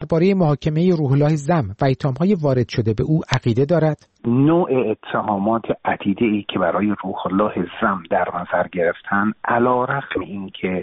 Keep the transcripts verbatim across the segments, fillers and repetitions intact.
درباره محاکمه روح الله زم و اتهام‌های وارد شده به او عقیده دارد؟ نوع اتهامات عدیده‌ای که برای روح الله زم در نظر گرفتن، علی‌رغم اینکه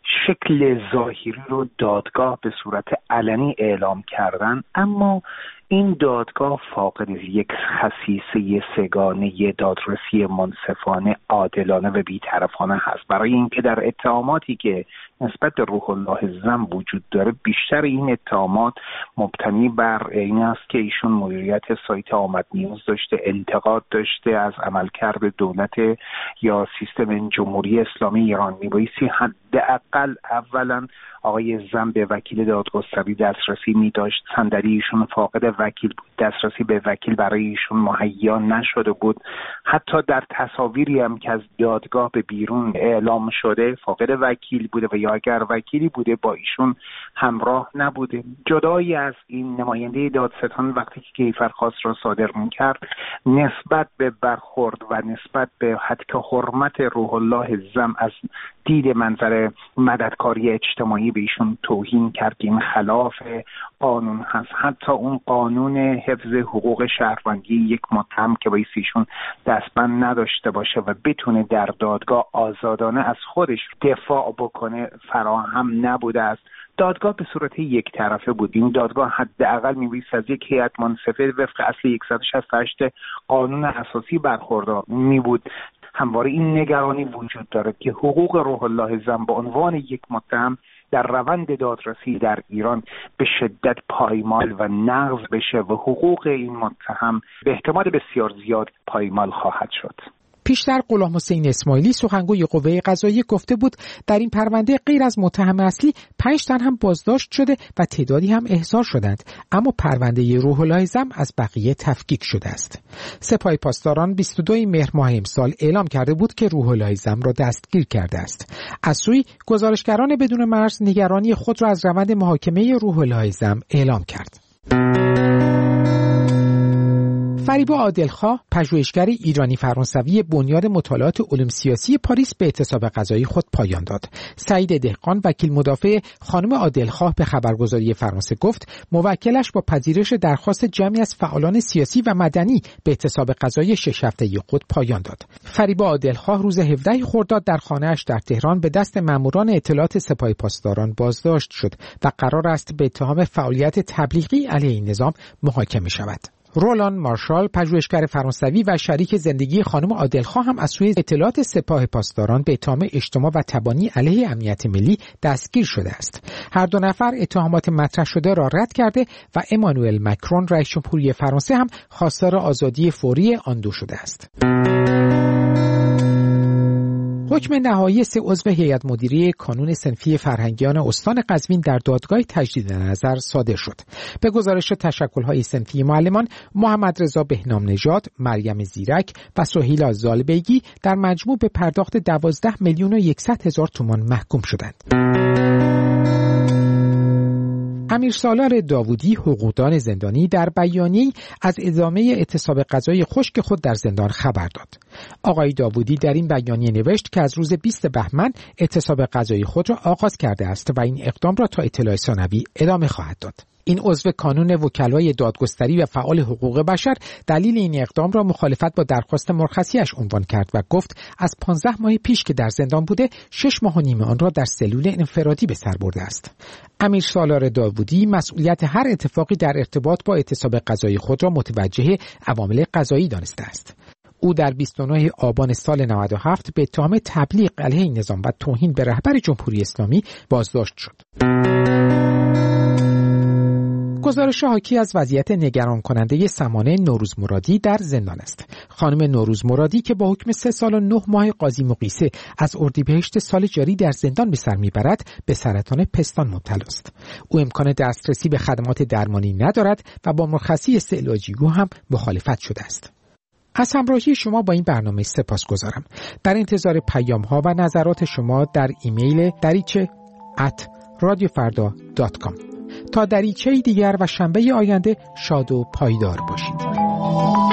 شکل ظاهری رو دادگاه به صورت علنی اعلام کردن، اما این دادگاه فاقد یک خصیصه سگانه دادرسی منصفانه، عادلانه و بی‌طرفانه هست. برای اینکه در اتهاماتی که نسبت به روح الله زم وجود داره، بیشتر این اتهامات مبتنی بر این است که ایشون مدیریت سایت آمد نیوز داشته، انتقاد داشته از عملکرد دولت یا سیستم جمهوری اسلامی ایران. میبایستی حداقل اولا آقای زم به وکیل دادگستری دسترسی می داشت. صندلی ایشون فاقد وکیل بود، دسترسی به وکیل برای ایشون مهیا نشده بود. حتی در تصاویری هم که از دادگاه به بیرون اعلام شده فاقد وکیل بوده و یا اگر وکیلی بوده با ایشون همراه نبوده. جدایی از این، نماینده دادستان وقتی که کیفرخواست را صادر می‌کرد نسبت به برخورد و نسبت به حد حرمت روح الله زم از دید منظر مددکاری اجتماعی به ایشون توهین کرد که این خلاف قانون هست. حتی اون قانون حفظ حقوق شهروندی یک متهم که باید ایشون دستبند نداشته باشه و بتونه در دادگاه آزادانه از خودش دفاع بکنه فراهم نبوده است. دادگاه به صورت یک طرفه بود. این دادگاه حداقل می‌بایست از یک هیئت منصفه وفق اصل صد و شصت و هشت قانون اساسی برخوردار می بود. همواره این نگرانی وجود دارد که حقوق روح الله زم به عنوان یک متهم در روند دادرسی در ایران به شدت پایمال و نقض بشه و حقوق این متهم به احتمال بسیار زیاد پایمال خواهد شد. پیشتر غلام حسین اسماعیلی سخنگوی قوه قضاییه گفته بود در این پرونده غیر از متهم اصلی پنج تن هم بازداشت شده و تعدادی هم احضار شدند، اما پرونده روح الله زم از بقیه تفکیک شده است. سپاه پاسداران بیست و دو مهر ماه امسال اعلام کرده بود که روح الله زم را دستگیر کرده است. از سوی گزارشگران بدون مرز نگرانی خود را از روند محاکمه روح الله زم اعلام کرد. فریبا عادلخواه، پژوهشگر ایرانی فرانسوی بنیاد مطالعات علوم سیاسی پاریس، به اعتصاب قضایی خود پایان داد. سعید دهقان، وکیل مدافع خانم عادلخواه، به خبرگزاری فرانسه گفت موکلش با پذیرش درخواست جمعی از فعالان سیاسی و مدنی به اعتصاب قضایی شش هفته‌ای خود پایان داد. فریبا عادلخواه روز هفدهم خرداد در خانه‌اش در تهران به دست ماموران اطلاعات سپاه پاسداران بازداشت شد و قرار است به اتهام فعالیت تبلیغی علیه این نظام محاکمه شود. رولان مارشال، پژوهشگر فرانسوی و شریک زندگی خانم عادلخواه، هم از سوی اطلاعات سپاه پاسداران به اتهام اجتماع و تبانی علیه امنیت ملی دستگیر شده است. هر دو نفر اتهامات مطرح شده را رد کرده و امانوئل مکرون، رئیس جمهوری فرانسه، هم خواستار آزادی فوری آن دو شده است. حکم نهایی سه عضو هیئت مدیره کانون صنفی فرهنگیان استان قزوین در دادگاه تجدید نظر صادر شد. به گزارش تشکل‌های صنفی معلمان، محمد رضا بهنام نژاد، مریم زیرک و سهیلا زالبیگی در مجموع به پرداخت دوازده میلیون و صد هزار تومان محکوم شدند. امیر سالار داوودی، حقوقدان زندانی، در بیانیه‌ای از ادامه اعتصاب قضایی خشک خود در زندان خبر داد. آقای داوودی در این بیانیه نوشت که از روز بیست بهمن اعتصاب قضایی خود را آغاز کرده است و این اقدام را تا اطلاع ثانوی ادامه خواهد داد. این عضو کانون وکلای دادگستری و فعال حقوق بشر دلیل این اقدام را مخالفت با درخواست مرخصیش عنوان کرد و گفت از پانزده ماه پیش که در زندان بوده، شش ماه و نیم آن را در سلول انفرادی به سر برده است. امیر سالار داوودی مسئولیت هر اتفاقی در ارتباط با اعتصاب قضایی خود را متوجه عوامل قضایی دانسته است. او در بیست و نهم آبان سال نود و هفت به اتهام تبلیغ علیه این نظام و توهین به رهبر جمهوری اسلامی بازداشت شد. گزارش حاکی از وضعیت نگران کننده سمانه نوروز مرادی در زندان است. خانم نوروز مرادی که با حکم سه سال و نه ماه قاضی مقیسه از اردیبهشت سال جاری در زندان به سر میبرد، به سرطان پستان مبتلا است. او امکان دسترسی به خدمات درمانی ندارد و با مرخصی استعلاجی او هم مخالفت شده است. از همراهی شما با این برنامه سپاسگزارم. در انتظار پیام ها و نظرات شما در ایمیل دریچه ات رادیوفردا دات کام. تا دریچه دیگر و شنبه آینده شاد و پایدار باشید.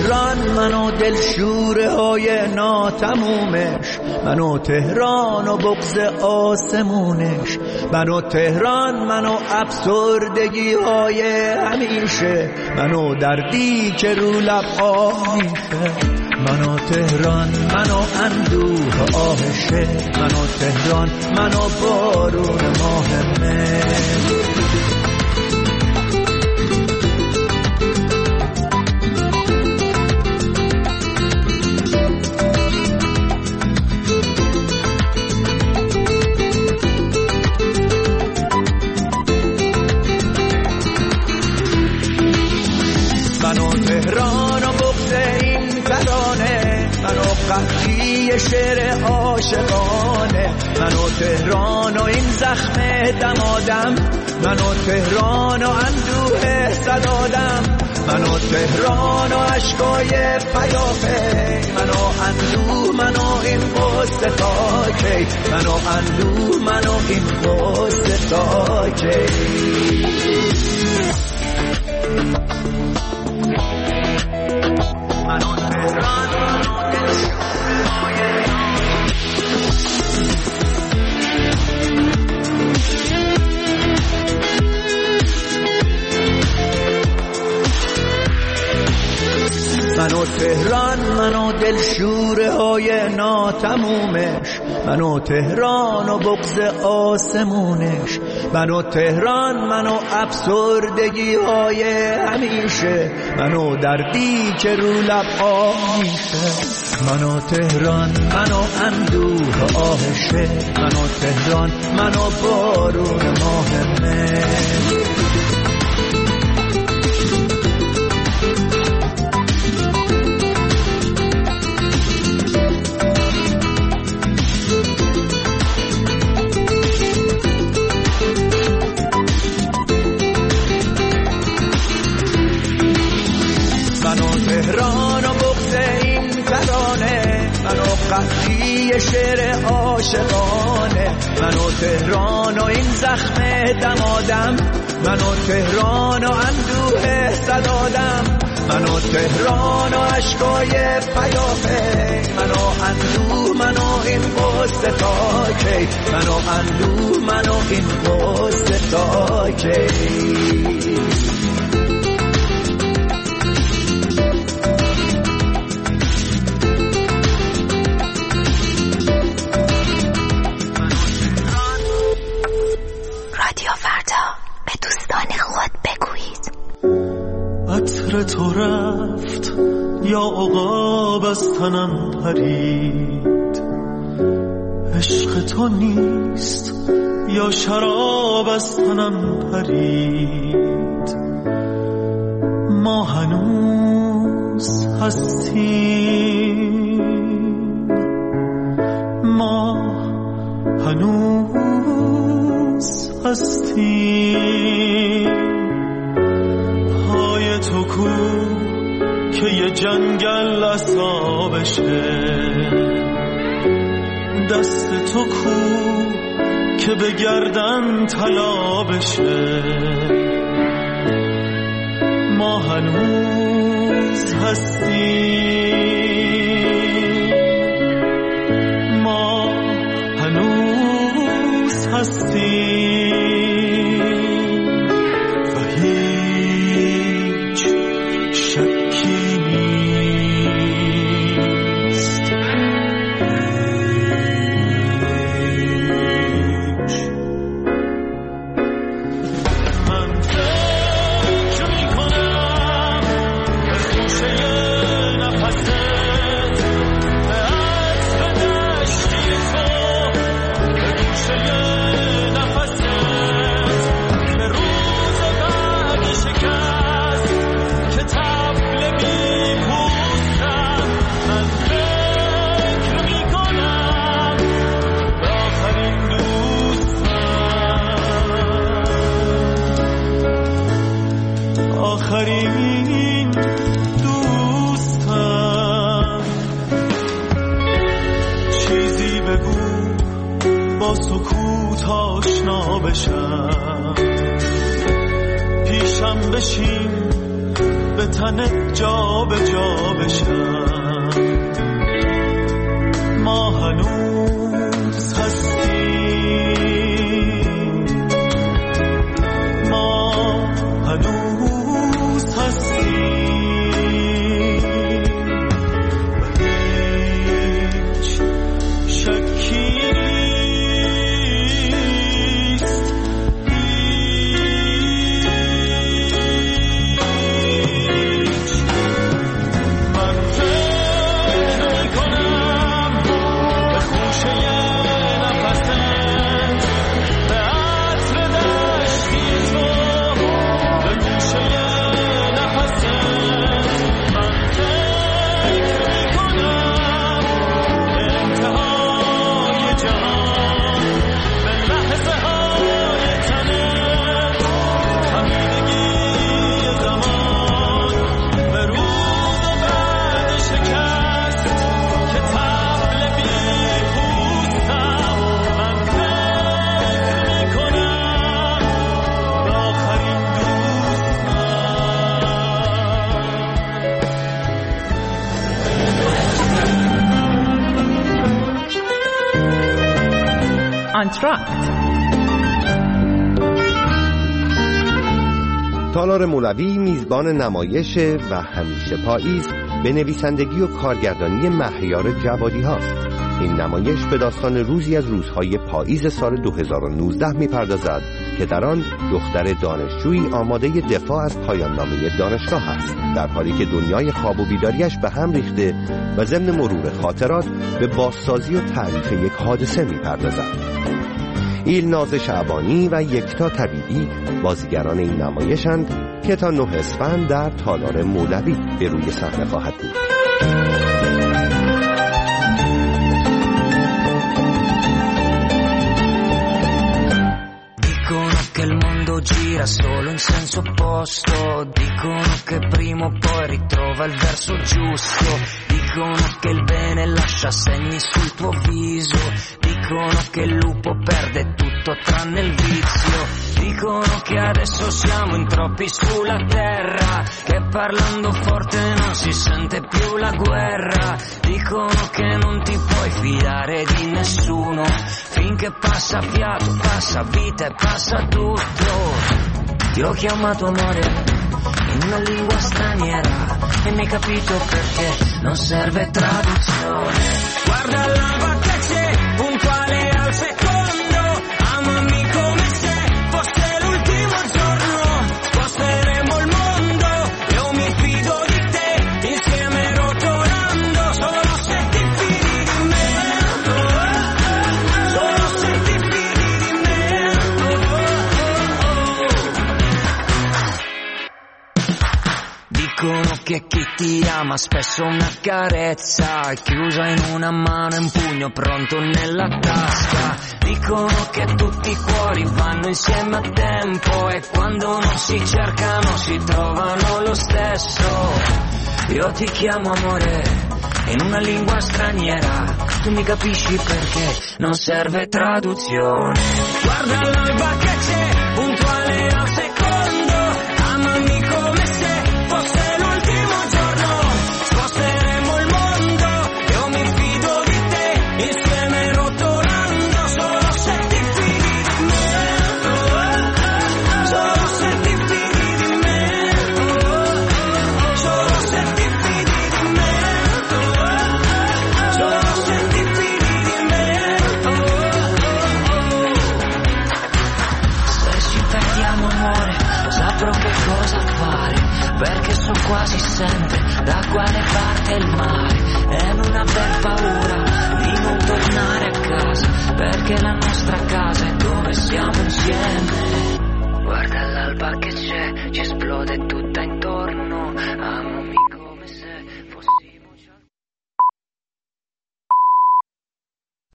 تهران منو دلشوره های ناتمومش، منو تهران و بغض آسمونش، منو تهران منو افسردگی های همیشه، منو دردی که رو لب آه میشه، منو تهران منو اندوه آهشه، منو تهران منو بارون ماه مه. قحطی شعر عاشقانه، منو تهران و این زخم دمادم، منو تهران و اندوه صدادم، منو تهران و عشقای پیاپی، منو اندوه منو این قصه تا کی، منو اندوه منو این قصه تا کی. منو تهران منو تهران منو دلشوره های ناتمومش، منو تهران و بغض آسمونش، منو تهران منو افسردگی های همیشه، منو دردی که رو لب آه میشه، منو تهران منو اندوه آهشه، منو تهران منو بارون ماه مه. قحطی شعر عاشقانه، منو تهران و این زخم دمادم، منو تهران و اندوه صدادم، منو تهران و عشقای پیاپی، منو اندوه منو این قصه تا کی، منو اندوه منو این قصه تا کی. عطر تو رفت یا عقاب از تنم پرید، عشق تو نیست یا شراب از تنم پرید، ما هنوز هستیم، ما هنوز هستیم، تو کو که یه جنگل اصابشه، دست تو کو که به گردن طلا بشه، ما هنوز هستیم، ما هنوز هستیم. آخرین دوستم، چیزی بگو با سکوت آشنا بشم، پیشم بشین به به تنت جا به جا بشم. ما هنوز هستیم، ما هنوز هستیم و هیچ شکی تالار مولوی میزبان نمایش و همیشه پاییز به نویسندگی و کارگردانی مهیار جوادی هاست. این نمایش به داستان روزی از روزهای پاییز سال دو هزار و نوزده میپردازد که در آن دختر دانشجویی آماده دفاع از پایان نامه دانشگاه است، در حالی که دنیای خواب و بیداریش به هم ریخته و ضمن مرور خاطرات به بازسازی و تعریف یک حادثه میپردازد. ایلناز شعبانی و یکتا طبیبی بازیگران این نمایشند که تا نه اسفند در تالار مولوی به روی صحنه خواهد بود. Gira solo in senso opposto, dicono che prima o poi ritrova il verso giusto, dicono che il bene lascia segni sul tuo viso, dicono che il lupo perde tutto tranne il vizio, dicono che adesso siamo in troppi sulla terra, che parlando forte non si sente più la guerra, dicono che non ti puoi fidare di nessuno, finché passa fiato, passa vita e passa tutto. Ti ho chiamato amore in una lingua straniera e mi hai capito perché non serve traduzione. Guarda l'alba che c'è, puntuale al secondo, amami come se fosse l'ultimo giorno, sposteremo il mondo, io mi fido di te, insieme rotolando, solo se ti fidi di me, solo se ti fidi di me. Dicono che chi ti ama spesso una carezza è chiusa in una mano e un pugno pronto nella tasca. Dicono che tutti i cuori vanno insieme a tempo e quando non si cercano si trovano lo stesso. Io ti chiamo amore in una lingua straniera, tu mi capisci perché non serve traduzione. Guarda l'alba che c'è, puntuale al secondo, amami come se fosse l'ultimo giorno, sposteremo il mondo, io mi fido di te, insieme rotolando, solo se ti fidi di me, solo se ti fidi di me, solo se ti fidi di me, solo se ti fidi di me. Se ci perdiamo amore, saprò che cosa fare, perché so quasi sempre da quale parte il mare, e non aver paura di non tornare a casa, perché la